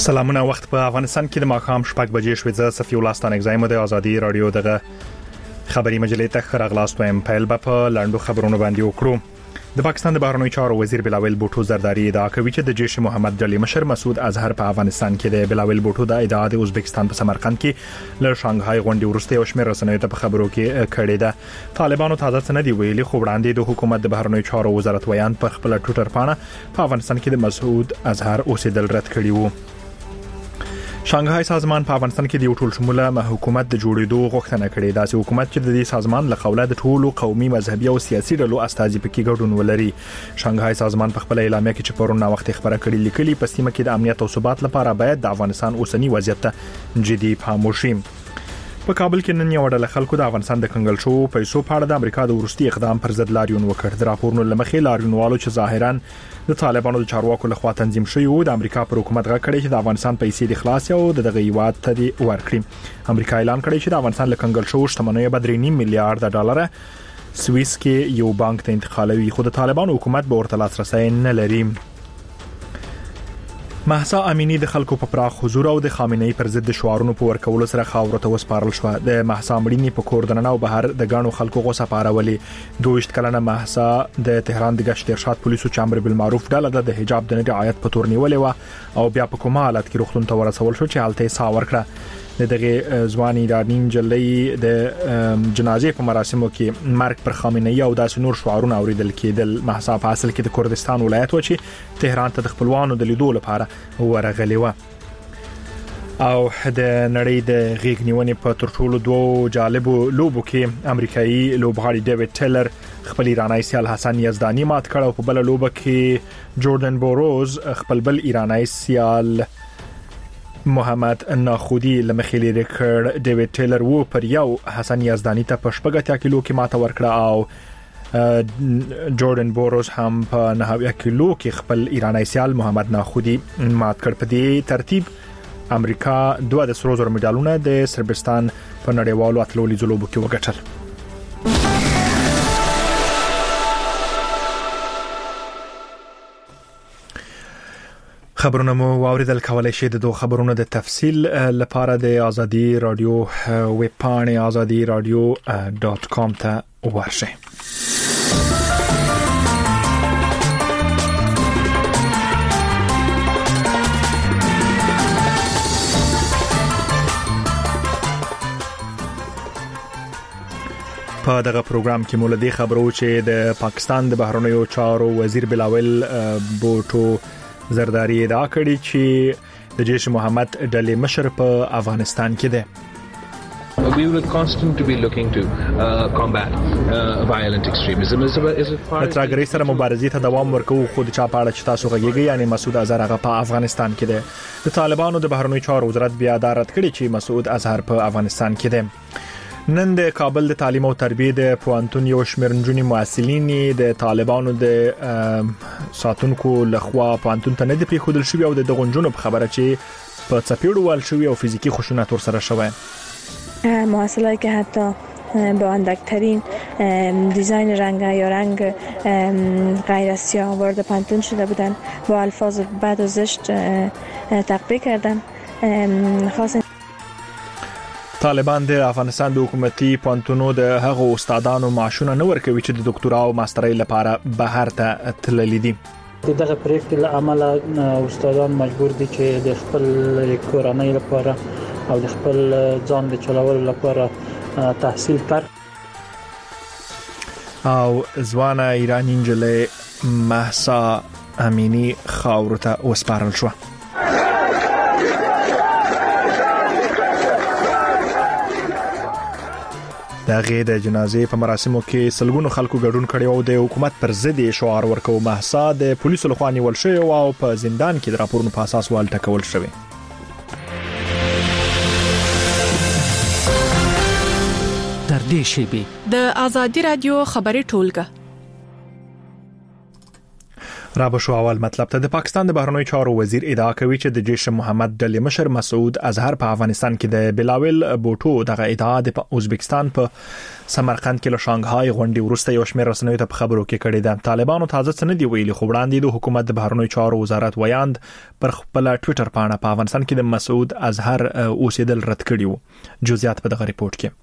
سلامونه وخت په افغانستان کې د ماښام 6 بجې شوې. زه صفي الله ستانک زایم د ازادي رادیو دغه خبري مجلې ته خراغلاست وایم. پیل په لاندو خبرونو باندې وکړو. د پاکستان د بهرنیو چارو وزیر بلاول بوټو زرداری ادعا کوي چې د جیش محمد ډلې مشر مسعود اظهر په افغانستان کې د بلاول بوټو د ادعا د ازبکستان په سمرقند کې له شانګهای غونډې وروسته یو شمېر رسنیو ته په خبرو کې کړې ده. طالبانو تازه څه نه دی ویلي، خو وړاندې د حکومت د بهرنیو چارو وزارت ویان په خپل ټوئیټر باندې په افغانستان کې د مسعود اظهر اوسېدل رد کړی وو. شانګهای سازمان په افغانستان کې د یو ټول شموله حکومت د جوړېدو غوښتنه کړې ده، چې حکومت چې د دې سازمان له قوله د ټولو قومي، مذهبي او سیاسي ډلو استازي پکې ګډون ولري. شانګهای سازمان په خپل اعلامیه کې چې پرون وخت خبره کړې لیکلي په سیمه کې د امنیت او ثبات لپاره باید د افغانستان اوسنی وضعیت ته جدي پام وشي. په کابل کې نن یو ډله خلکو د افغانستان د کنګل شو پیسو په اړه د امریکا د ورستي اقدام پر ضد لاریون وکړ. د راپورونو لمخې لاریونوالو چې ظاهرا د طالبانو د چارواکو لخوا تنظیم شوی و، د امریکا پر حکومت غږ کړی چې د افغانستان پیسې د خلاص او د دغه هیواد ته دی ورکړي. امریکا اعلان کړی چې د افغانستان له کنګل شو شتمنۍ به 3.5 میلیارډ ډالر سویس کې یو بانک ته انتقالوي، خو د طالبانو حکومت به ورته لاسرسي نه لري. مهسا امینی د خلکو په پراخ حضور او د خامنه‌ای پر ضد شعارونو په ورکولو سره خاورو ته وسپارل شو. د مهسا امینی په کور دننه او بهر د غاڼو خلکو غوسه پارولې. 22 کلنه مهسا د تهران د گشت ارشاد پولیسو چامبر بالمعروف ډله د حجاب د رعایت په تور نیولې و او بیا په کومه حالت کې روغتون ته ورسول شو چې حالت یې سا ورکړه. دغه ځواني ایرانی جلې د جنازې په مراسمو کې مرګ پر خامنه‌ای او داسې نور شعارونه اوریدل کېدل. مهسا په اصل کې د کردستان ولایت و چې تهران ته د خپلوانو د لیدو لپاره ورغلی و. او د نړۍ د غیږ نیونې په ترټولو دوه جالبو لوبو کې امریکایي لوبغاړي ډیوډ ټیلر خپل ایرانی سیال حسن یزدانی مات کړ او په بل لوبه کې جوردن بوروز خپل بل ایرانی سیال محمد ناخودی لمخې لري کړ. ډیوډ ټیلر وو پر یو حسن یزدانی ته په 80 کیلو کې ماته ورکړه او جوردن بوروز هم په 90 کیلو کې خپل ایرانی سیال محمد ناخودی مات کړ. په دې ترتیب امریکا 2 د سرو زرو مډالونه د سربستان په نړیوالو اتلولي لوبو کې وګټل. خبرونه مو واوریدل. کولای شئ د دوه خبرونو د تفصیل لپاره د ازادي رادیو ویب پاڼې azadiradio.com ته ورشئ. په دغه پروګرام کې مولدي خبرو چې د پاکستان د بهرنیو چارو وزیر بلاول بوټو زرداری ادعا کړې چې د جیش محمد ډلې مشر په افغانستان کې ده. We will constantly be looking to combat violent extremism. ترګری سره مبارزې ته دوام ورکوو، خو د چا په اړه چې تاسو غږیږئ یعنی مسعود اظهر هغه په افغانستان کې ده. د طالبانو د بهرنیو چارو وزارت بیا دا رد کړی چې مسعود اظهر په افغانستان کې ده. نن د کابل د تعلیم او تربیه د پوهنتون یو شمېر نجونې محصلین د طالبانو د ساتونکو لخوا پوهنتون ته نه دی پریښودل شوی او د دغه نجونو په خبره چې په څپېړو وال شوی او فزیکی خشونت ورسره شوی. محصلایی که حتی با اندکترین دیزاین رنگ یا رنگ غیر از سیاه وارد پانتون شده بودن با الفاظ بد و زشت تقبیح کردن. خاص طالبان د افغانستان د حکومتي پانتونو د هغو استادانو معاشونه نه ورکوي چې د ډاکټرا او ماسترۍ لپاره بهر ته تللي دي. دغه پریکټ له عمله استادان مجبور دي چې د خپل کورنۍ لپاره او د خپل ځان د چلولو لپاره تحصیل کړي. او ځوانه ایرانی نجلې مهسا امینی خاورو ته وسپارل شو. دغه د جنازې په مراسمو کې سلګونو خلکو ګډون کړي او د حکومت پر ضد شعار ورکو. مهسا د پولیسو لخوا نیول شوی او په زندان کې د راپورونو په اساس وال ټکول شوی. در دې شیبه د ازادي رادیو خبري ټولګه را به شو اول مطلب ته د پاکستان د بهرنیو چارو وزیر ادعا کوي چې د جیش محمد ډلې مشر مسعود اظهر په افغانستان کې د بلاول بوټو دغه ادعا د ازبکستان په سمرقند کې له شانګهای غونډې وروسته یو شمېر رسنیو ته په خبرو کې کړي ده. طالبانو تازه څه نه دی ویلي، خو وړاندې د حکومت د بهرنیو چارو وزارت ویاند پر خپل ټوئیټر پاڼه په افغانستان کې د مسعود اظهر اوسېدل رد کړي وو. جزئیات په دغه ریپورت کې.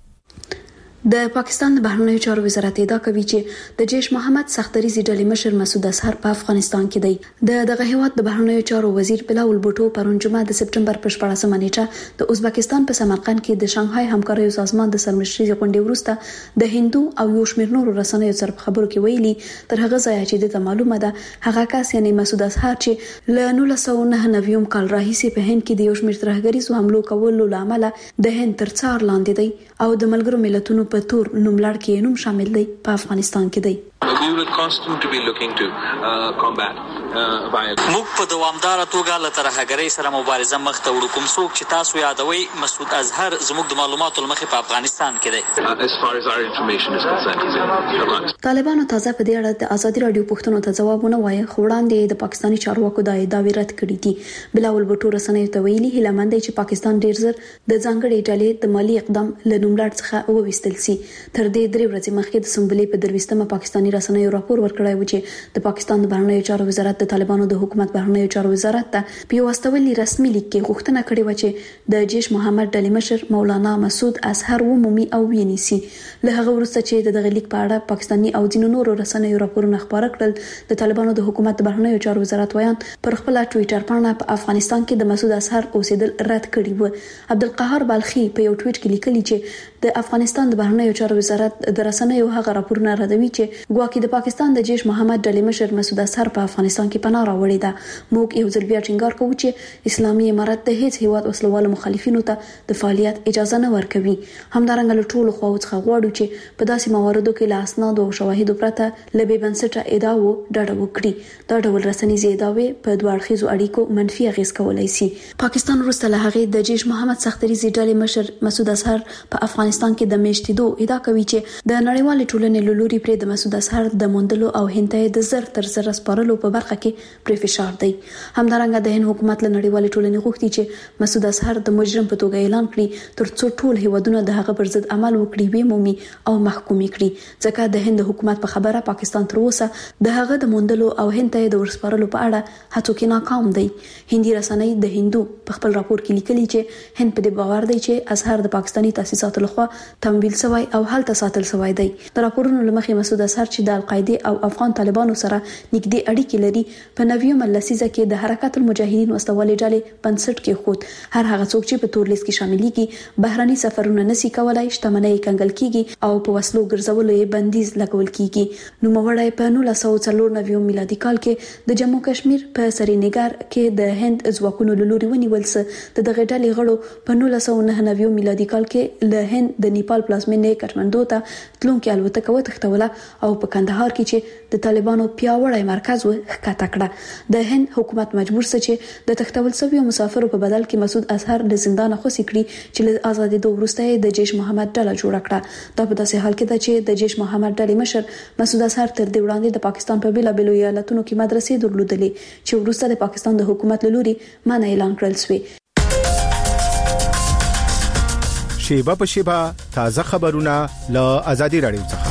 د پاکستان د بهرنیو چارو وزارت ادعا کوي چې د جیش محمد سختریزي ډلې مشر مسعود اظهر په افغانستان کې دی. دغه هیواد د بهرنیو چارو وزیر بلاول بوټو پرون جمعه د سپټمبر په 14مه نیټه د ازبکستان په سمرقند کې د شانګهای همکاریو سازمان د سرمشري غونډې وروسته د هندو او یو شمېر نورو رسنیو سره په خبرو کې ویلي تر هغه ځای چې د معلومه ده هغه کس یعنی مسعود اظهر چې له 1999 کال راهیسې په هند کې د یو شمېر ترهګریزو حملو کولو لامل د هند تر څار لاندې دی او د ملګرو ملتونو په تور نوملړ کې نوم شامل دی په افغانستان کې دی. We will constantly be looking to combat violence. موږ په دوامدار توګه له ترهګرۍ سره مبارزه مخ ته وړو. کوم څوک چې تاسو یادوي مسعود اظهر زموږ د معلوماتو لمخې په افغانستان کې دی. As far as our information is concerned, he's in Afghanistan. طالبانو تازه په دې اړه د ازادي رادیو پوښتنو ته ځوابونه وایي، خو وړاندې د پاکستاني چارواکو د ادعاوې رد کړې دي. بلاول بوټو رسنیو ته ویلي هیله مند دی چې پاکستان ډیر زر د ځانګړي ډلې د مالی اقدام له نوملړ څخه وویستل شي. تر دې 3 ورځې مخکې د سمبلې په 23مه پاکستاني رسنیو راپور ورکړی و چې د پاکستان د بهرنیو چارو وزارت د طالبانو د حکومت بهرنیو چارو وزارت ته په واستولي رسمي لیک کې غوښتنه کړې و چې د جیش محمد ډلې مشر مولانا مسعود اظهر ومومي او وینیسي. له هغه وروسته چې دغه لیک په اړه پاکستاني او ځینو نورو رسنیو راپورونه خبره کړل، د طالبانو د حکومت د بهرنیو چارو وزارت ویان پر خپل ټوئیټر پاڼه په افغانستان کې د مسعود اظهر اوسېدل رد کړي و. عبدالقهار بالخي په یو ټویټ کې لیکلي چې د افغانستان د بهرنیو چارو وزارت د رسنیو هغه راپورونه ردوي چې ګواکې د پاکستان د جیش محمد ډلې مشر مسعود اظهر په افغانستان کې پناه راوړې ده. موږ یو ځل بیا ټینګار کوو چې اسلامي امارت د هیڅ هیواد وسلوالو مخالفینو ته د فعالیت اجازه نه ورکوي. همدارنګه له ټولو خواو څخه غواړو چې په داسې مواردو کې له اسنادو او شواهدو پرته له بې بنسټه ادعاو ډډه وکړي. دا ډول رسنیزې ادعاوې په دوه اړخیزو اړیکو منفي اغیز کولی شي. پاکستان وروسته له هغې د جیش محمد سختریزي ډلې مشر مسعود اظهر په افغانستان کې د میشتېدو ادعا کوي چې د نړیوال ټولنې له لوري پرې د مسعود اظهر د موندلو او هند د زر تر زر سپارلو په برخه کې پرې فشار دی. همدارنګه د هند حکومت له نړیوال ټولنې غوښتي چې مسعود اظهر د مجرم په توګه اعلان کړي ترڅو ټول هیوادونه د هغه پر ضد عمل وکړي وي مومي او محکوم کړي. ځکه د هند حکومت په خبره پاکستان تر اوسه د هغه د موندلو او هند ته د ورسپارلو په اړه هڅو کې ناکام دی. هندي رسنۍ د هندو په خپل راپور کې لیکلي چې هند په دې باور دی چې اظهر د پاکستاني تاسیساتو لخوا تمویل شوی او هلته ساتل شوی دی. د راپورونو لمخې مسعود اظهر چې د القاعده او افغان طالبانو سره نږدې اړیکې لري په 90مه لسیزه کې د حرکت المجاهدین وسلوالې ډلې بنسټ کې خود هر هغه څوک چې په تور لیست کې شاملېږي بهراني سفرونه نشي کولای، شتمنۍ کنګل کیږي او په وسلو ګرځولو یې بندیز لګول کیږي. نو موړی په 1994 میلادي کال کې د جموں کشمیر په سرینګر کې د هند ځواکونو له لوري ونیول سو. د دغه ډلې غړو په 1999 میلادي کال کې له هند د نیپال پلازمینې کټمنډو ته تلونکې الوتکه وتښتوله او په کندهار کې چې د طالبانو پیاوړی مرکز ښکته کړه. د هند حکومت مجبور سو چې د تښتول شویو مسافرو په بدل کې مسعود اظهر له زندانه خوشي کړي چې له ازادېدو وروسته د جیش محمد ډله جوړه کړه. دا په داسې حال کې ده چې د جیش محمد ډلې مشر مسعود اظهر تر دې وړاندې د پاکستان په بیلابیلو ایالتونو کې مدرسې درلودلې چې وروسته د پاکستان د حکومت له لوري منع اعلان کړل شوې. شیبه په شیبه تازه خبرونه له ازادي رادیو څخه.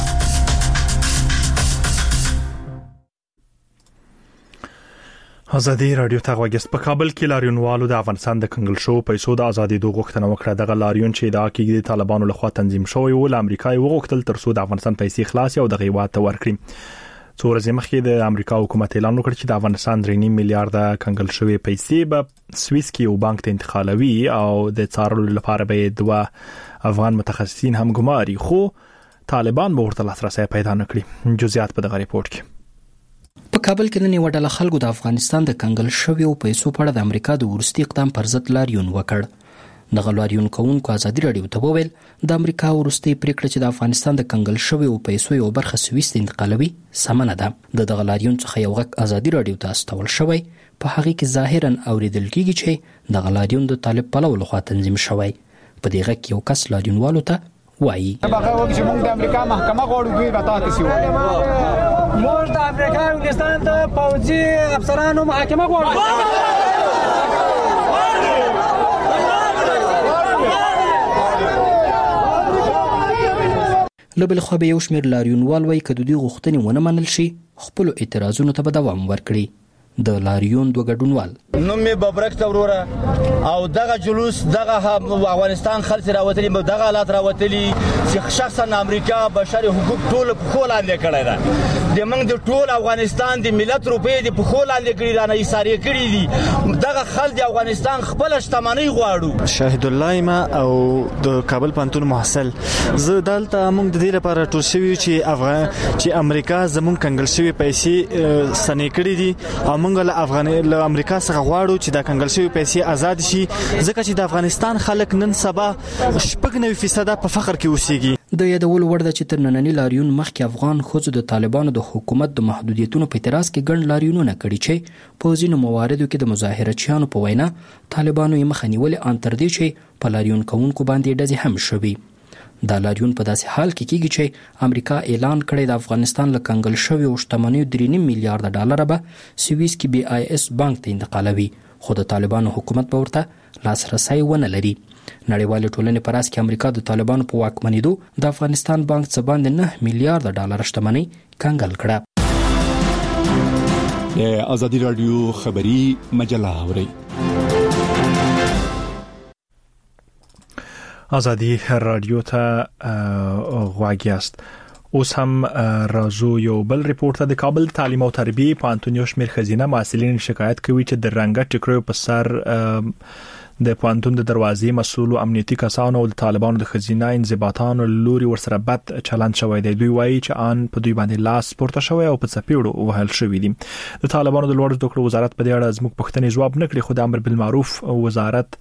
ازادي رادیو ته غوښتل په کابل کې لاریونوالو د افغانستان د کنګل شو پیسو د ازادي دوه غوښتنه وکړه. دغه لاریون چې د عقیدې طالبانو لخوا تنظیم شوی و، امریکا یې وغوښتل ترڅو د افغانستان پیسې خلاص او د غیبات ته ورکړي. څو ورځې مخکې د امریکا حکومت اعلان وکړ چې د افغانستان 3.5 میلیارډ کنګل شوی پیسې به سویس کې یو بانک ته انتقالوي او د څارلو لپاره به دوه افغان متخصصین هم ګماري، خو طالبان به ورته لاسرسي پیدا نه کړي. جزئیات په دغه ریپورت کې. په کابل کې نن یو ډله خلکو د افغانستان د کنګل شویو پیسو په اړه د امریکا د ورستي اقدام پر ضد لاریون وکړ. دغه لاریون کوونکو ازادي رادیو ته وویل د امریکا ورستي پریکړه چې د افغانستان د کنګل شویو پیسو یو برخه سویس ته انتقالوي سم نه ده. دغه لاریون څخه یو غږ ازادي رادیو ته استول شوی، په هغه کې ظاهرا اوریدل کیږي چې دغه لاریون د طالب پلو لخوا تنظیم شوی. په دې غږ کې یو کس لاریونوالو ته وایي هغه وخت چې موږ د امریکا محکمه غواړو دوی به تاسو سی وایي موږ د امریکا انګلستان د پوځي افسرانو محاکمه غواړو. له بل خوا به یو شمېر لاریونوال وایي که د دوی غوښتنې ونه منل شي خپلو اعتراضونو ته به دوام ورکړي. د لاریون دوه ګډونوال نو می ببرک توروره او دغه جلوس دغه افغانستان خلک راوتلي دغه حالات راوتلي چې شخصا امریکا بشري حقوق ټول په خول لاندې کړی دا د موږ د ټول افغانستان د ملت روپې د په خول لاندې کړی دا نه ایثاری کړی دي دغه خلک د افغانستان خپل شتمنۍ غواړو. شاهد الله ما او د کابل پانتون محصل زه دلته موږ د دې لپاره ټول شوی چې امریکا زموږ کنګل شوی پیسې سنې کړی دي او موږ له امریکا څخه غواړو چې دا کنګل شوی پیسې آزاد شي ځکه چې د افغانستان خلک نن سبا 90% په فقر کې اوسېږي. د یادول وړ ده چې تر ننني لاریون مخکې افغان ښځو د طالبانو د حکومت د محدودیتونو په اعتراض کې ګڼ لاریونونه کړي چې په ځینو مواردو کې د مظاهرچیانو په وینا طالبانو یې مخه نیولې ان تر دې چې په لاریون کوونکو باندې ډزې هم شوي. دا لاریون په داسې حال کې کیږي چې امریکا اعلان کړی د افغانستان له کنګل شویو شتمنیو 3.5 میلیارډ ډالر به سویس کې بي آی اس بانک ته انتقالوي خو د طالبانو حکومت به ورته لاسرسی ونه لري. نړیوال ټولنې په راس کې امریکا د طالبانو په واکمنېدو د افغانستان بانک څخه باندې 9 میلیارډ ډالر شتمنۍ کنګل کړه. د ازادي رادیو خبری مجله اوري ازادي رادیو ته غواړی است. اوس هم راځو یو بل ریپورت ته. د کابل تعلیم او تربیه پوهنتون یو شمېر ښځینه محصلین شکایت کوي چې د رنګه ټیکریو په سر د پوهنتون د دروازې مسؤل امنیتي کسانو او د طالبانو د ښځینه انضباطانو لوري ورسره بد چلند شوی دی. دوی وایي چې ان په دوی باندې لاس پورته شوی او په څپېړو وهل شوی دي. د طالبانو د لوړو زده کړو وزارت په دې اړه زموږ پوښتنې ځواب نه کړي خو د امر بالمعروف وزارت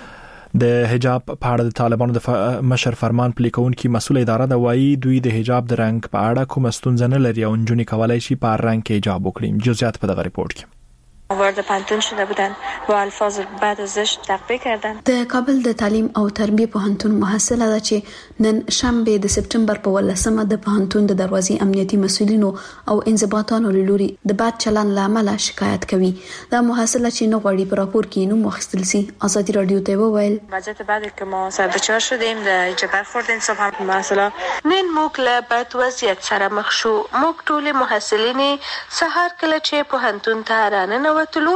د حجاب په اړه د طالبانو د مشر فرمان پلي کوونکي مسؤل اداره د وایي دوی د حجاب د رنګ په اړه کوم ستونزه نه لري او نجونې کولای شي په رنګ کې حجاب وکړي. جزئیات په دغه ریپورت کې وارد پانتون شده بودن با الفاظ بد و زشت تقبیح کردن. د کابل د تعلیم او تربیه پوهنتون محصله ده چې نن شنبه د سپټمبر په 18مه د پوهنتون د دروازې امنیتي مسؤلینو او انضباطانو لوري د بد چلند لامل شکایت کوي. دا محصله چې نو غوړي په راپور کې نو مخستل سي ازادي رادیو ته وویل وضعیت بعد که ما سربچار شدیم د جبر خوردن صبح هم محصله نن موږ له بد وضعیت سره مخ شو. موږ ټول محصلین سهار کله چې پوهنتون ته راننوتلو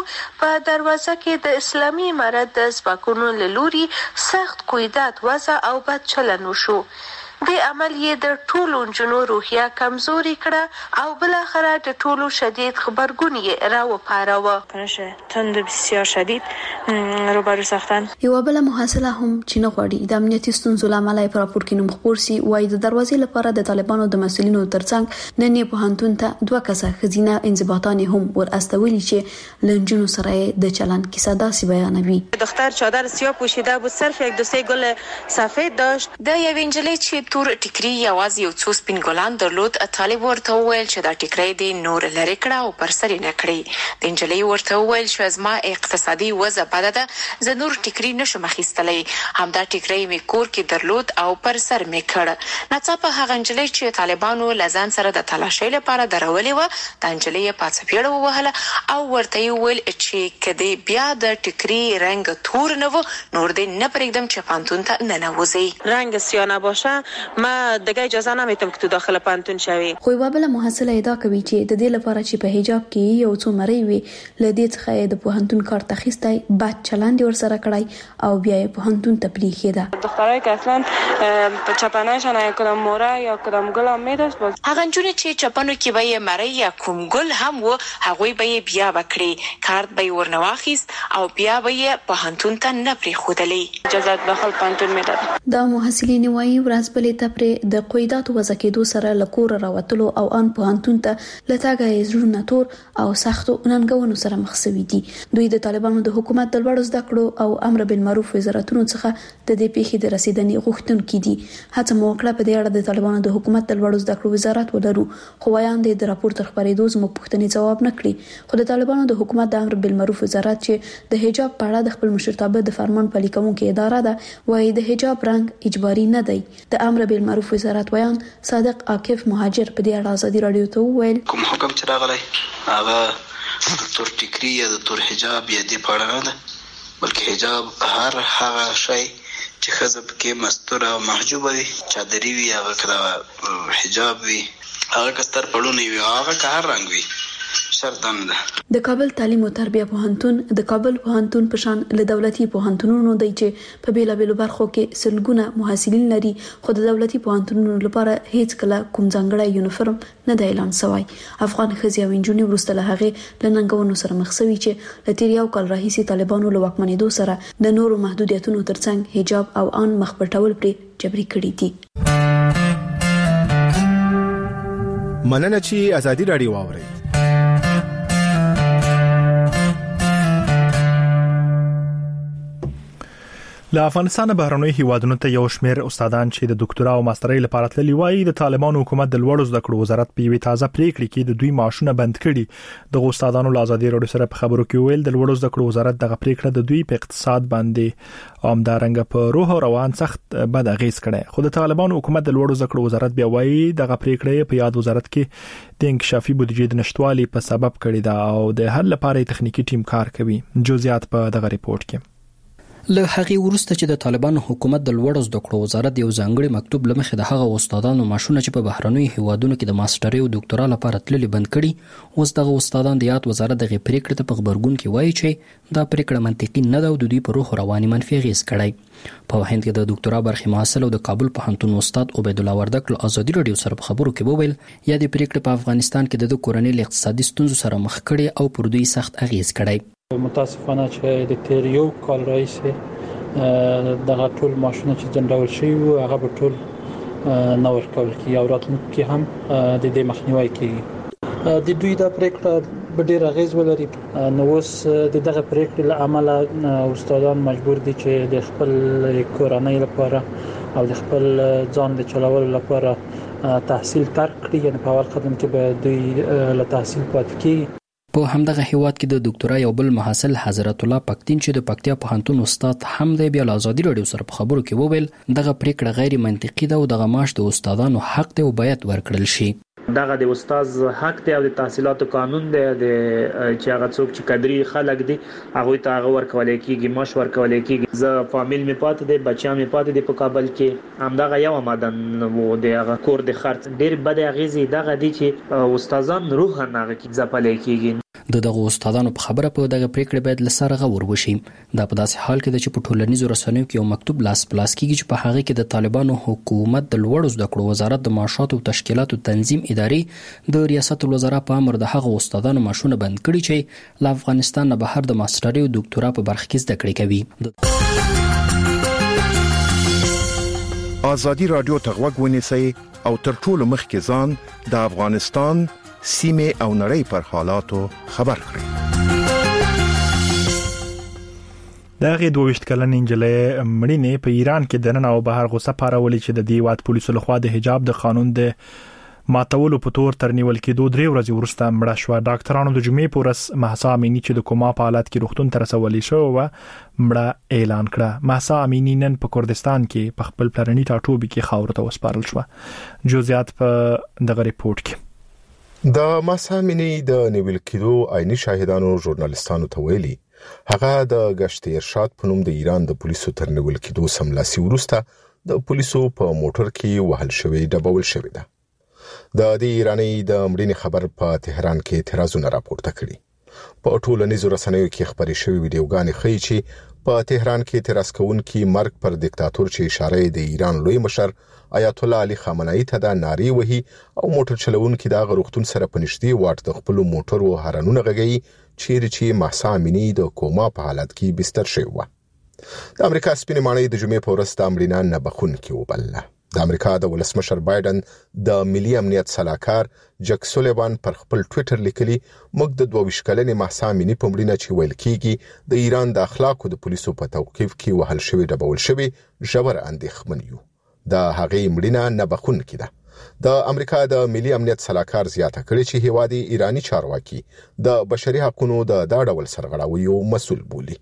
په دروازه کې د اسلامي امارت د ځواکونو له لوري سخت قیودات وضع او بد چلند وشو. د عمل یې د ټولو نجونو روحیه کمزوري کړه او بل اخر د ټولو شدید خبرګون یې راوپاروه. پرش تند بسیار شدید روبرو ساختن. یو بل محصله هم چې نه غواړي د امنیتي ستونزو لامل په راپور کې نوم خپور سي وایي د دروازې لپاره د طالبانو د مسؤلینو ترڅنګ نن یې پوهنتون ته دوه کسه ښځینه انضباطان هم ور استولي چې لنجونو سره د چلند کیسه داسې بیانوي. دختر چادر سیاه پوشیده بود، صرف یک دو سه گل سفید داشت. د یوې نجلۍ چې تور ټیکری یوازې یو څو سپین ګلان درلود. طالب ورته وویل چې دا ټیکری دی نور لري کړه او پر سر نه کړی. د نجلۍ ورته وویل چې زما اقتصادي وضع بده ده زه نور ټیکری نشم اخیستلی. همدا ټیکری مې کور کې درلود او پر سر مې کړ. ناڅاپه هغه نجلۍ چې طالبانو لزان سره د تلاشۍ لپاره درولې و د نجلۍ په څپېړه ووهله او ورته یې وویل چې کدی بیا د ټیکری رنګ تور نه و نور دې نه پرېږدم چې پانتون ته ننوځي. رنگ سیاه نباشه ما دیگه اجازه نمیتم که تو داخل پانتون شوی. خو بل محصله ادعا کوي چې د دې لپاره چې په حجاب کې یو څو مری وي لدې څخه د پوهنتون کار تخیستای بد چلند ورسره کړای او بیا په پوهنتون ته پلیخي ده. دخترای که اصلا په چپنهشان یا کدام موره یا کدام گل هم میداشت. هغه نجونې چې چپنو کې به یې مری یا کوم ګل هم و هغوی به یې بیا وکړي. کارت به یې ورنواخیست او بیا به یې پوهنتون ته نه پرېښودلی. اجازه داخل پانتون میداد. دا محصلین وایي ورځ بلې ته پرې د قیوداتو وضع کېدو سره له کوره راوتلو او ان پوهنتون ته لټاګه یې زړونه تور او سختو ننګونو سره مخ شوي دي. دوی د طالبانو د حکومت د لوړو زده کړو او امر بالمعروف وزارتونو څخه د دې پیښې د رسیدنې غوښتونکي دي. هڅه مو وکړه په دې اړه د طالبانو د حکومت د لوړو زده کړو وزارت ولرو خو وایاندې د راپور تر خبرېدو زموږ پوښتنې ځواب نه کړي. خو د طالبانو د حکومت د امر بالمعروف وزارت چې د حجاب په اړه د خپل مشرتابه د فرمان پلي کوونکې اداره ده وایي د حجاب رنګ اجباري نه دی. د امر بالمعروف وزارت ویان صادق عاکف مهاجر په دې اړه ازادي رادیو ته وویل کوم حکم چې راغلی هغه دکتور ټیکری یا دکتور حجاب یا دې په اړه نه ده، بلکې حجاب هر هغه شی چې ښځه پکې مستوره او محجوبه وي، چادري وي، هغه که حجاب وي، هغه که ستر پړونی وي، هغه که هر رنګ وي، شرط نه ده. د کابل تعلیم او تربیه پوهنتون د کابل پوهنتون په شان له دولتي پوهنتونونو دی چې په بیلابېلو برخو کې سلګونه محصلین لري، خو د دولتي پوهنتونونو لپاره هیڅ کله کوم ځانګړی یونیفورم نه دی اعلان شوی. افغان ښځې او نجونې وروسته له هغې له ننګونو سره مخ شوي چې له تیر یو کال راهیسې طالبانو له واکمنېدو سره د نورو محدودیتونو ترڅنګ حجاب او ان مخ پټول پرې جبري کړي دي. مننه چې ازادي رادیو واوري. له افغانستان بهرنوي هیوادونو ته یو شمېر استادان چې د ډاکټرا او ماسترۍ لپاره تللي وایي د طالبانو حکومت د لوړو زده کړو وزارت په یوه تازه پریکړه کې د دوی معاشونه بند کړي. د استادانو له ازادي رادیو سره په خبرو کې ویل د لوړو زده کړو وزارت دغه پریکړه د دوی په اقتصاد باندې همدارنګه په روح او روان سخت بد اغیز کړي. خو د طالبانو حکومت د لوړو زده کړو وزارت بیا وایي دغه پریکړه په یاد وزارت کې د انکشافي بودیجې د نشټوالي په سبب کړي ده او د حل لپاره تخنیکی ټیم کار کوي. جزئیات په دغه ریپورت کې. له هغې وروسته چې د طالبانو حکومت د لوړو زده کړو وزارت یو ځانګړي مکتوب لمخې د هغه استادانو معاشونه چې په بهرنوي هیوادونو کې د ماسترۍ او ډاکټرا لپاره تللي بند کړي، اوس دغه استادان د یاد وزارت دغه پریکړه ته په خبرګون کې وایي چې دا پریکړه منطقي نه ده او د دوی په روح رواني منفي اغیز کړی. په هند کې د ډاکټرا برخې محصل او د کابل پوهنتون استاد عبید الله وردک له ازادي رادیو سره په خبرو کې وویل یا د پریکړه په افغانستان کې د کورنۍ له اقتصادي ستونزو سره مخ کړي او پر دوی سخت اغیز کړی. متاسفانه چې د تیر یو کال راهیسې دغه ټول ماشونه چې جنډول شي او هغه په ټول نو ورکول کی او راتلونکي هم د دې مخنیوي کوي. د دوی د پریکړه په ډیر غیز ولري. نو اوس د دغه پریکړې له امله استادان مجبور دي چې د خپل کورنۍ لپاره او د خپل ځان د چلولو لپاره تحصیل ترک کړي، یعنی په اول قدم کې به دوی له تحصیل پاتې کیږي. په همدغه هیواد کې د ډاکټرا یو بل محصل حضرت الله پکتین چې د پکتیا پوهنتون استاد هم دی بیا له ازادي رادیو سره په خبرو کې وویل دغه پریکړه غیر منطقي ده او دغه معاش د استادانو حق دی او باید ورکړل شي. دغه د استاد حق دی او د تحصیلاتو قانون دی د چې هغه څوک چې قدري خلک دي هغه ته هغه ورکول کیږي، معاش ورکول کیږي. زه فامیل می پاتې دي، بچیان می پاتې دي په کابل کې، همدغه یو مدن وو د هغه کور د خرڅ ډیر بد اغیزې دغه دي چې استادان روح نه هغه کې ځپل کیږي. دغه استادانو په خبره په دغه پریکړه باید لسره غور وشي. دا په داسې حال کې چې په ټولنیزو رسنیو کې یو مکتوب لاس پلاس کیږي چې په هغه کې د طالبانو حکومت د لوړو زده کړو وزارت د معاشاتو او تشکیلاتو تنظیم ادارې د ریاست الوزرا په امر د هغه استادانو معاشونه بند کړي چې له افغانستان نه بهر د ماسترۍ او ډاکټرا په برخه کې زده کړې کوي. ازادي رادیو ته غوږ ونیسئ او تر ټولو مخکې ځان د افغانستان سیمه او نړۍ پر حالاتو خبر کړئ. دغه 22 کلنې انجلۍ مړینې په ایران کې د نن او بهر غوسه پارولې چې د دیوات پولیسو لخوا د حجاب د قانون د ماتولو په تور ترنیول کېدو 3 ورځې وروسته مړه شو. ډاکټرانو د جمعې په ورځ مهسا امینی چې د کوما په حالت کې روغتون ته رسولې شو و مړه اعلان کړه. مهسا امینی نن په کردستان کې په خپل پلرني ټاټوبي کې خاور ته وسپارل شو. جزئیات په دغه ریپورت کې. د مهسا امینی د نیول کېدو عیني شاهدانو ژورنالستانو ته ویلي هغه د گشت ارشاد په نوم د ایران د پولیسو تر نیول کېدو سملاسي وروسته د پولیسو په موټر کې وهل شوی ډبول شوی ده. د دې ایرانی د مړینې خبر په تهران کې اعتراضونه راپورته کړي. په ټولنیزو رسنیو کې خبرې شوې ویډیوګانې ښیي چې په تهران کې اعتراض کوونکي مرګ پر دیکتاتور چې اشاره د ایران لوی مشر آیت الله علي خامنه‌ای ته د ناری وهي او موټر چلوونکي د غروختون سره پنځتي واټ د خپل موټر و هارنونه غږی چې مهسا امینی د کوما په حالت کې بستر شوی و. د امریکا سپینې ماڼۍ د جمعې په ورځ د امرینا نه بخونکي وبلله. د امریکا د ولسمشر بایدن د ملي امنیت صلاحکار جک سولیوان پر خپل ټوئیټر لیکلي موږ د 22 کلنې مهسا امینی په مړینه چې ویل کیږي د ایران د اخلاقو د پولیسو په توقیف کې وهل شوی ډبول شوی ژور اندېښمن یو. د هغې مړینه نه بخونکي ده. د امریکا د ملي امنیت صلاحکار زیاته کړې چې هیوادي ایرانی چارواکي د بشري حقوقو د دا ډول سرغړاویو مسؤل بولي.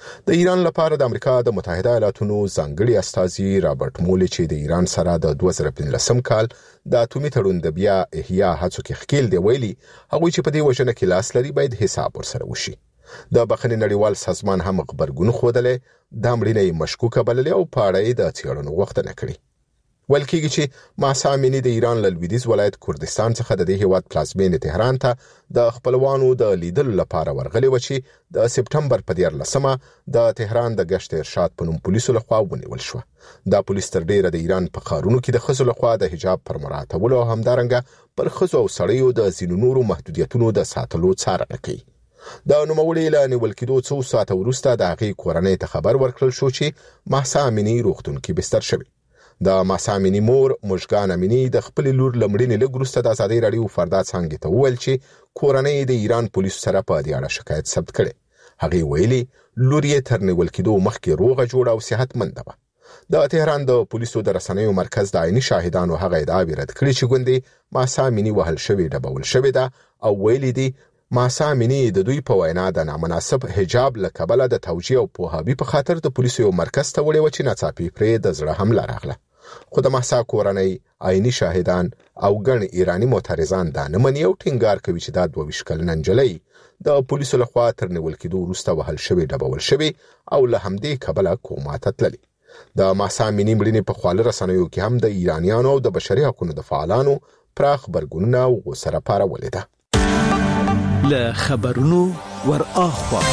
د ایران لپاره د امریکا د متحده ایالاتونو ځانګړي استازي رابرټ مولي چې د ایران سره د 2015 کال د اتومي تړون د بیا احیا هڅو کې ښکیل دی ویلي هغه چې په دې وجنه کې لاس لري باید حساب ورسره وشي. د بخښنې نړیوال سازمان هم خبرګون خوده د مړینې مشکوکه بللې او پاړې د څېړنو غوښتنه کړې. ویل کېږي چې مهسا امینی د ایران له لویدیځ ولایت کردستان څخه د دې هیواد پلازمینې تهران ته د خپلوانو د لیدلو لپاره ورغلې و چې د سپټمبر په 14مه د تهران د گشت ارشاد په نوم پولیسو لخوا ونیول شو. دا پولیس تر ډیره د ایران په ښارونو کې د ښځو لخوا د حجاب پر مراعاتولو او همدارنګه پر ښځو او سړیو د ځینو نورو محدودیتونو د ساتلو څارنه کوي. د نوموړي له نیول کېدو څو ساعته وروسته د هغې کورنۍ ته خبر ورکړل شو چې مهسا امینی روغتون کې بستر شوې. د مهسا امینی مور مژګان امینی د خپل لور لمړینې لږ وروسته د ازادي راډیو فردا څنګه ته وویل چې کورنۍ د ایران پولیسو سره په دې اړه شکایت ثبت کړي. هغې ویلي لور یې تر نیول کېدو مخکې روغه جوړه او صحتمنده وه. د تهران د پولیسو د رسنیو مرکز د عیني شاهدانو هغه ادعاوې رد کړې چې ګوندې مهسا امینی وهل شوې ډبول شوې ده او ویلي دي مهسا امینی د دوی په وینا د نامناسب حجاب له کبله د توجیه او پوهاوي په خاطر د پولیسو یو مرکز ته وړې و چې ناڅاپي پرې د زړه حمله راغله. خو د مهسا کورنۍ عیني شاهدان او ګڼ ایرانی معترضان دا نه مني او ټینګار کوي چې دا 22 کلنه نجلۍ د پولیسو لخوا تر نیول کېدو وروسته وهل شوې ډبول شوې او له همدې کبله کوما ته تللې. د مهسا امینی مړینې په خواله رسنیو کې هم د ایرانیانو او د بشري حقوقو د فعالانو پراخ غبرګونونه او غوسه راپارولې ده. له خبرونو ور اخوا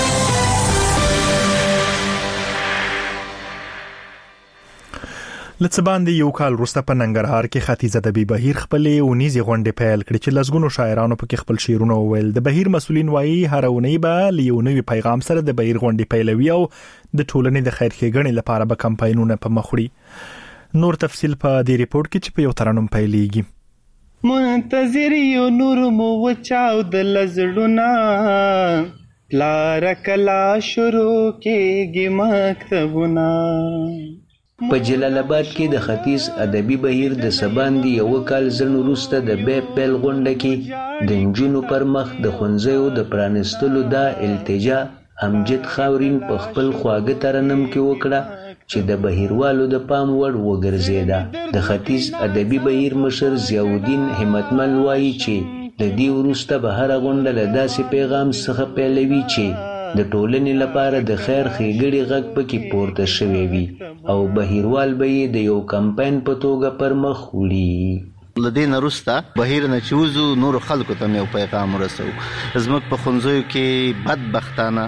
لڅ باندې یو کال وروسته په ننګرهار کې ختیځ ادبي بهیر خپلې ونیزي غونډې پیل کړې چې لسګونو شاعرانو پکې خپل شعرونه وویل. د بهیر مسؤلین وایي هر اونۍ به له یو نوي پیغام سره د بهیر غونډې پیلوي او د ټولنې د خیر ښېګڼې لپاره به کمپاینونه په مخ وړي. نور تفصیل په دې ریپورت کې چې په یو ترنم پیلېږي. منتظر یو نور مو وچاو د لزړونه پلار کلا شروع کېږي مکتبونه. په جلال آباد کې د ختیځ ادبي بهیر د سباندې یو کال ځن وروسته د بیا پیل غونډه کې د نجونو پر مخ د ښوونځیو د پرانیستلو دا التجا امجد خاورین په خپل خواږه ترنم کې وکړه چې د بهیروالو د پام وړ وګرځېده. د ختیځ ادبي بهیر مشر ضیاءالدین همتمل وایي چې د دې وروسته به هره غونډه له داسې پیغام څخه پیلوي چې د ټولنې لپاره د خیر ښېګړې غږ پکې پورته شوی وي او بهیروال به یې د یو کمپاین په توګه پر مخ وړي. له دې نه وروسته بهیر نه چې وځو نورو خلکو ته یو پیغام ورسوو. زموږ په ښوونځیو کې بدبختانه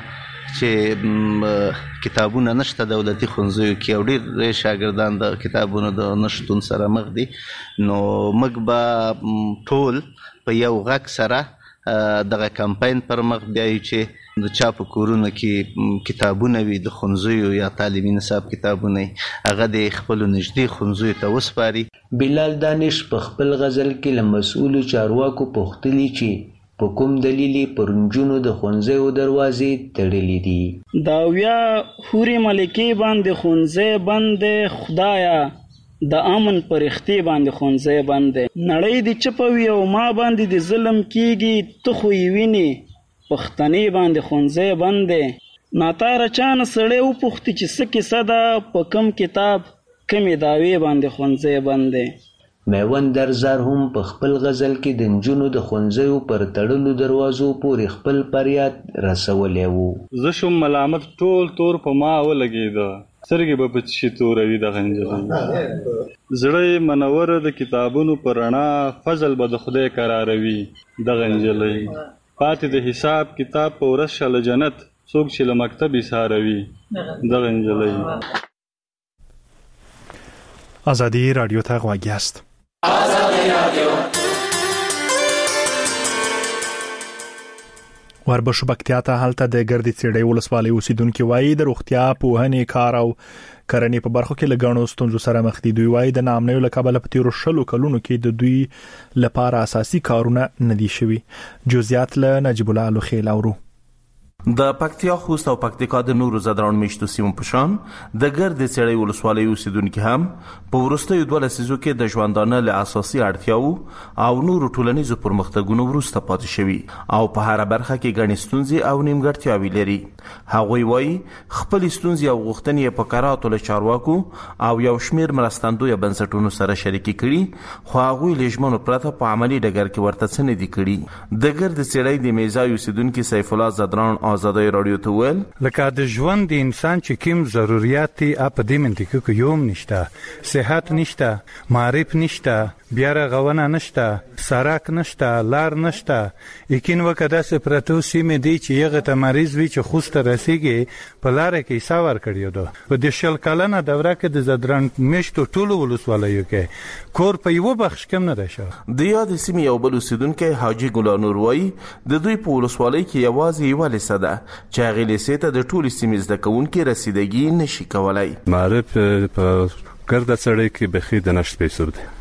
چې کتابونه نشته دولتي ښوونځیو کې او ډېر شاګردان د کتابونو د نشتون سره مخ دي. نو موږ به ټول په یو غږ سره دغه کمپاین پر مخ بیایو چې د چا په کورونو کې کتابونه وي د ښوونځیو یا تعلیمي نصاب کتابونه هغه د خپلو نږدې ښوونځیو ته وسپاري. بلال دانش په خپل غزل کې له مسؤلو چارواکو پوښتلي چې په کوم دلیل پر نجونو د ښوونځیو دروازې تړلې دي. دا ویا حورې ملکې باندې ښوونځی بند خدایا د امن پرښتې باندې ښوونځی بند نړۍ دې چپه وي او ما باندې د ظلم کېږي ته خو یې وینې پښتنې باندې ښوونځی بند دی. ناتاره چانه سړی وپوښتي چې څه کیسه ده په کم کتاب کمې دعوې باندې ښوونځی بند دی. میوند درزار هم په خپل غزل کې د نجونو د ښوونځیو پر تړلو دروازو پورې خپل فریاد رسولی و. زه شوم ملامت ټول تور په ما ولګېده سترګې به په څشي توروي دغه نجلۍ. زړه منوره د کتابونو په رڼا فضل به د خدای قراروي دغه نجلۍ. پاتې د حساب کتاب په ورځ شله جنت څوک چې له مکتب ایساروي دغه نجلۍ. ازادي رادیو ته غوږ یاست. وربشو بکتیا ته هلته د ګردې څېړۍ ولسوالۍ اوسیدونکي وایي د روغتیا پوهنې کار او کرنې په برخو کې له ګڼو ستونزو سره مخ دي. دوی وایي د ناامنیو له کبله په تېرو 20 کلونو کې د دوی لپاره اساسي کارونه نه دي شوي. جزئیات له نجیب الله لوخیل اورو. د پکتیا خوست او پکتیکا د نورو زدران میشتو سیمو په شان د ګردې څېړۍ ولسوالۍ اوسیدونکي هم په وروستیو 2 لسیزو کې د ژوندانه له اساسي اړتیاو او نورو ټولنیزو پرمختګونو وروسته پاتې شوي او په هره برخه کې ګڼې ستونزې او نیمګړتیاوې لري. هغوی وایي خپل ستونزې او غوښتنې په کراتو له چارواکو او یو شمیر مرستندویه بنسټونو سره شریکې کړي، خو هغوی له ژمنو پرته په عملي ډګر کې ورته څه نه دي کړي. د ګرد څېړۍ د میزای اوسیدونکي سیف الله زدران ازادۍ راډیو ته وویل لکه د ژوند د انسان چې کوم ضرورت دي په دې منطقه کې یوم نشته، صحت نشته، معرف نشته، بیا رغونه نشته، سړک نشته، لار نشته. یقین وکړه چې پرتو سیمې دی چې یغه ته مریض وي چې خوست رسیږي په لار کې ساور کړیو دو. په د شل کلنه دوره کې د زدران میشتو ټولو ولسوالیو کې کور په یو بخش کم نه ده شو. د یاد سیمې یو بل اوسیدونکی حاجی ګلانور وایي د دوی په ولسوالۍ کې یوازې یوه لیسه ده چې هغې لیسې ته د ټولې سیمې زده کوونکي رسیدګي نشي کولی. معرف په ګرده څړۍ کې بخي د نشت پیسو دی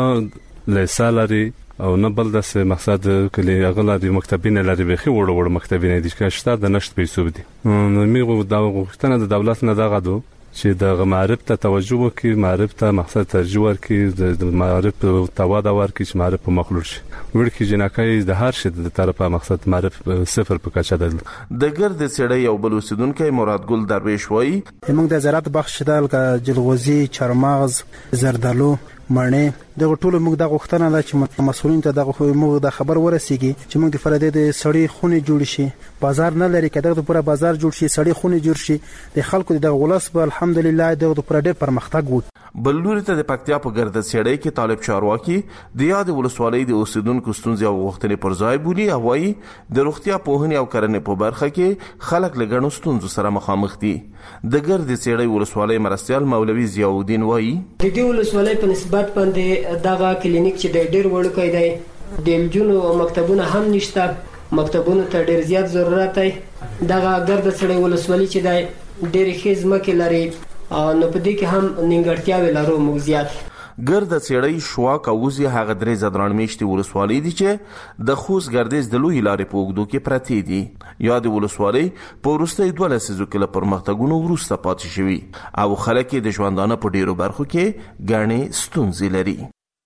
نه لیسه لري او نه بل داسې مقصد کلی هغه لري مکتبینه لري بخي وړ مکتبینه دي چې شته د نشت پیسو دي. نو میغه د غوښتنه د دولت نه دغه دو چې د معرف ته توجه وکړي، معرف ته مقصد ترجیح ورکړي، د معرف ته وده ورکړي چې معرف په مخلوط شي. ورکه جنکای د هر شي د طرفه مقصد معرف صفر په کچه ده. د ګرد څېړۍ یو بل اوسیدونکی مراد ګل درویش وایي موږ د زراعت بخش دال جلغوزي، چارمغز، زردالو، مڼې دغه ټول موږ د غوښتنه ده چې مسؤلین ته دغه موږ د خبر ورسیږي چې موږ د فرادې د سړی خونې جوړ شي، بازار نه لري کده د پوره بازار جوړ شي، سړی خونې جوړ شي، د خلکو د ولس په الحمدلله دغه پوره ډېر پرمختګ وو. بل لوري ته د پکتیا په ګرد څېړۍ کې طالب چارواکي د یاد ولسوالۍ د اوسیدونکو ستونزې او غوښتنې پر ځای بولي او وایي د روغتیا پوهنې او کرنې په برخه کې خلک له ګڼو ستونزو سره مخامخ دي. د ګرد څېړۍ ولسوالۍ مرستیال مولوي ضیاءالدین وایي د دې ولسوالۍ په نسبت باندې دغه کلینیک چې د ډېر وړوکی دی، د نجونو مکتبونه هم نشته، مکتبونو ته ډېر زیات ضرورت دی. دغه ګرد څېړۍ ولسوالۍ چې دی ډېرې ښې ځمکې لري، نو په دې کې هم نیمګړتیاوې لرو موږ زیات. ګرد څېړۍ شواک او وزي هغه درې زدران میشتې ولسوالۍ دي چې د خوست ګردیز د لویې لارې په اوږدو کې پرتې دي. یادې ولسوالۍ په وروستیو 2 لسیزو کې له پرمختګونو وروسته پاتې شوي او خلک یې د ژوندانه په ډېرو برخو کې ګڼې ستونزې لري.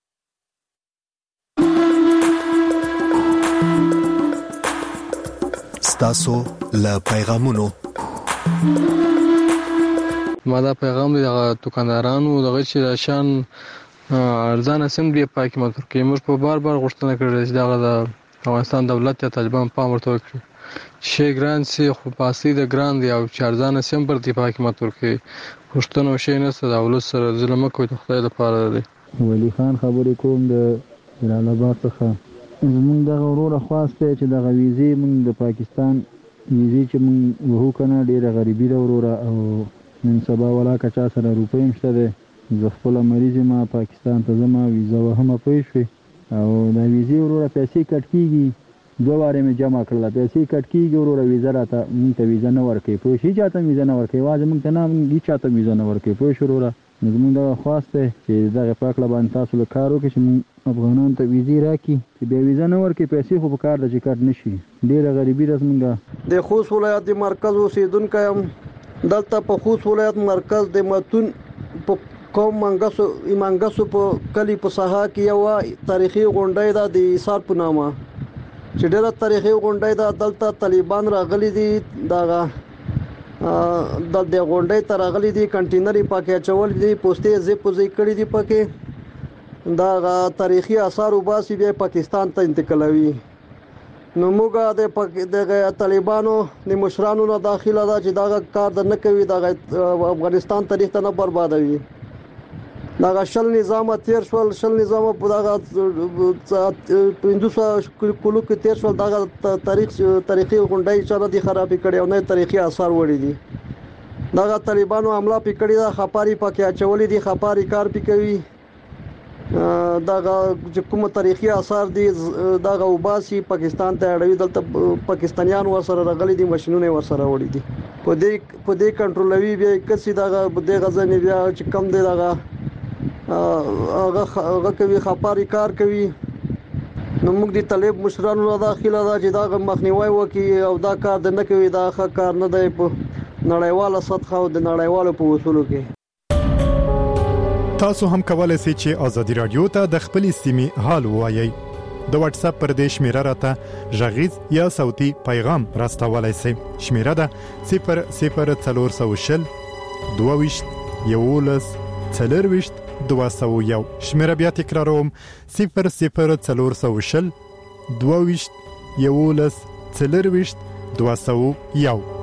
ستاسو له پیغامونو ما دا پیغام دی دغه دکاندارانو دغه چې شان ارزانه سم دی پاکي متر کې موږ په بار غوښتنه کړې چې دغه د افغانستان دولت یا طالبان پام ورته وکړي شي ګران سي خو پاسي د ګران دی او چې ارزانه سم پر دی پاکي متر کې غوښتنه شي نه ست د ولس سره ظلم کوي د خدای لپاره دی. ولی خان خبرې کوم د جلال آباد څخه زمونږ دغه وروره خواسته چې دغه ویزې مونږ د پاکستان ویزې چې مونږ وهو کنه ډېره غریبي ده وروره او نن سبا ولا کچا سره روپۍ مشته ده زه خپل مریض ما پاکستان ته زما ویزه وهمه پوه شوې او دا ویزې وروره پیسې کټ کېږي 2 وارې مې جمع کړله پیسې کټ کېږي وروره ویزه راته مونږ ته ویزه نه ورکوي پوه شي چاته ویزه نه ورکوي یوازې مونږ ته نه هېڅ چاته ویزه نه ورکوي پوه شو وروره نو زمونږ دغه خواست دی چې دغه په هکله باندې تاسو له کار وکړئ چې مونږ افغانانو ته ویزې راکړي چې بیا ویزه نه ورکوي پیسې خو په کار ده چې کټ نه شي ډېره غریبي ده زمونږ د خوست ولایت د مرکز اوسېدونکی یم دلته په خوست ولایت مرکز د متون په قوم منګسو په کلی په ساحه کې یو تاریخي غونډۍ ده د ایثار په نامه چې ډېره تاریخي غونډۍ ده. دلته طالبان راغلي دي دغه د غونډۍ ته راغلي دي کنټینر یې پکې اچولي دي پوستې زی پوزی کړي دي پکې دغه تاریخي آثار وباسي بیا پاکستان ته انتقالوي. نو موږ د طالبانو د مشرانو نه داخله ده چې دغه کار د نه کوي دغه افغانستان تاریخ ته نه بربادوي. دغه شل نظام تیر شول شل نظام په دغه 500 کلو کې تیر شول دغه تاریخي غونډۍ چې د خرابې کړي او نه تاریخي آثار وړي دي. دغه طالبانو حمله پکړی ده خپاري پکې اچولې دي خپاري کار پکوي دغه کوم تاریخي آثار دي دغه وباسي پاکستان ته اړوي. دلته پاکستانیان ورسره راغلي دي ماشينونه ورسره وړي دي په دې کنټرولوي بیا کسي دغه د غزنی بیا چې کم دی دغه هغه کوي خپاري کار کوي. نو موږ د طالب مشرانو نه داخله ده چې دا مخنیوي وکړي او دا کار د نه کوي دا ښه کار نه دی په نړیواله سطح او د نړیوالو په اصولو کې. تاسو هم کولای شئ چې ازادي رادیو ته د خپل سیمې حال ووایي د واتس اپ پر دې شمیره راته غږیز یا صوتي پیغام راستولای شئ. شمیره ده 00420 22 11 201. شمیره بیا تکراروم 00420 22 11 201.